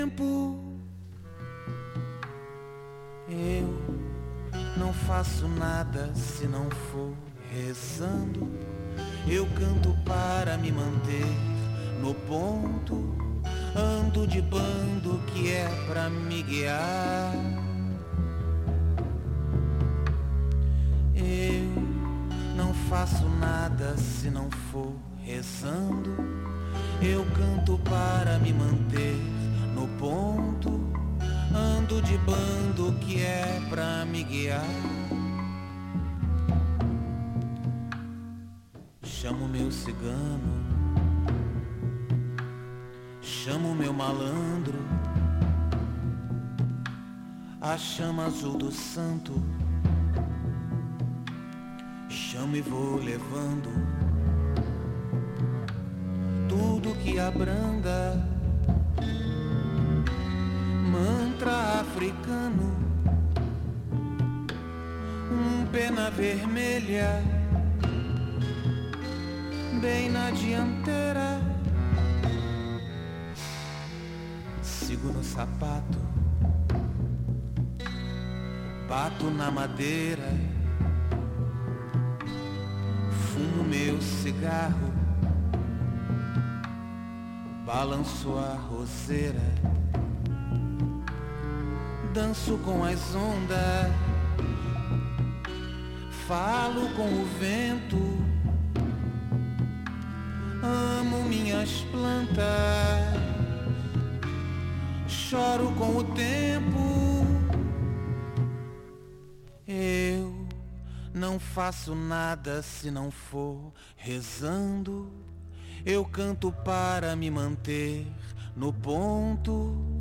tempo. Eu não faço nada se não for rezando. Eu canto para me manter no ponto. Ando de bando que é pra me guiar. Eu não faço nada se não for rezando. Eu canto para me manter no ponto. Ando de bando que é pra me guiar. Chamo meu cigano, chamo meu malandro, a chama azul do santo. Chamo e vou levando tudo que abranda. Mantra africano, pena vermelha, bem na dianteira. Sigo no sapato, bato na madeira, fumo meu cigarro, balanço a roseira, danço com as ondas, falo com o vento, amo minhas plantas, choro com o tempo. Eu não faço nada se não for rezando. Eu canto para me manter no ponto.